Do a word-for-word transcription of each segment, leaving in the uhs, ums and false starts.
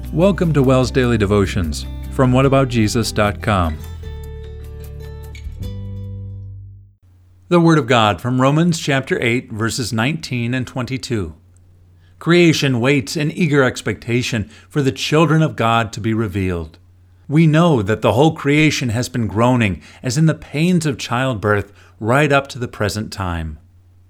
Welcome to WELS Daily Devotions from what about jesus dot com. The Word of God from Romans chapter eight, verses nineteen and twenty-two. Creation waits in eager expectation for the children of God to be revealed. We know that the whole creation has been groaning as in the pains of childbirth right up to the present time.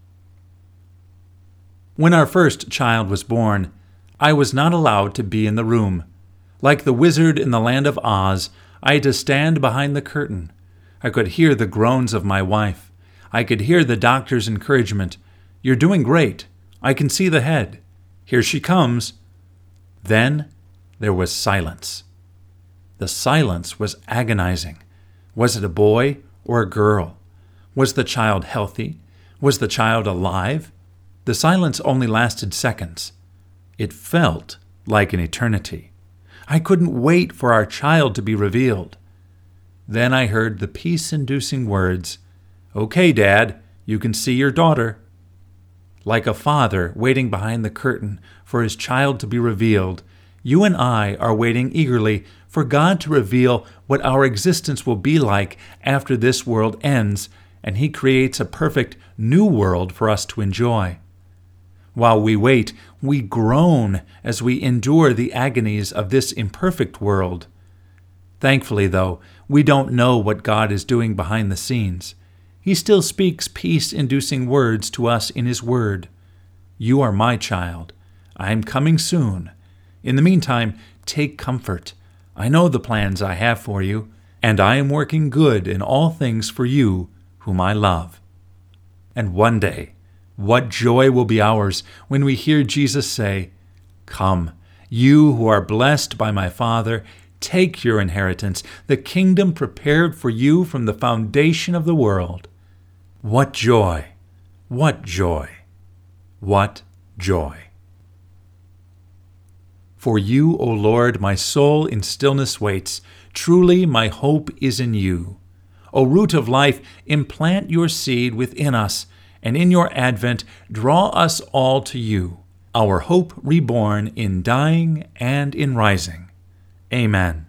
When our first child was born, I was not allowed to be in the room. Like the wizard in the land of Oz, I had to stand behind the curtain. I could hear the groans of my wife. I could hear the doctor's encouragement. "You're doing great. I can see the head. Here she comes." Then there was silence. The silence was agonizing. Was it a boy or a girl? Was the child healthy? Was the child alive? The silence only lasted seconds. It felt like an eternity. I couldn't wait for our child to be revealed. Then I heard the peace-inducing words, "Okay, Dad, you can see your daughter." Like a father waiting behind the curtain for his child to be revealed, you and I are waiting eagerly for God to reveal what our existence will be like after this world ends and He creates a perfect new world for us to enjoy. While we wait, we groan as we endure the agonies of this imperfect world. Thankfully, though, we don't know what God is doing behind the scenes. He still speaks peace-inducing words to us in His Word. "You are my child. I am coming soon. In the meantime, take comfort. I know the plans I have for you, and I am working good in all things for you whom I love." And one day, what joy will be ours when we hear Jesus say, "Come, you who are blessed by my Father, take your inheritance, the kingdom prepared for you from the foundation of the world." What joy! What joy! What joy! For you, O Lord, my soul in stillness waits. Truly my hope is in you. O root of life, implant your seed within us, and in your advent draw us all to you, our hope reborn in dying and in rising. Amen.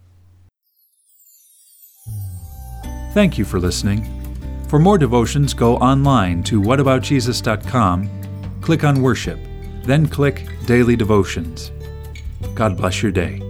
Thank you for listening. For more devotions, go online to what about jesus dot com, click on Worship, then click Daily Devotions. God bless your day.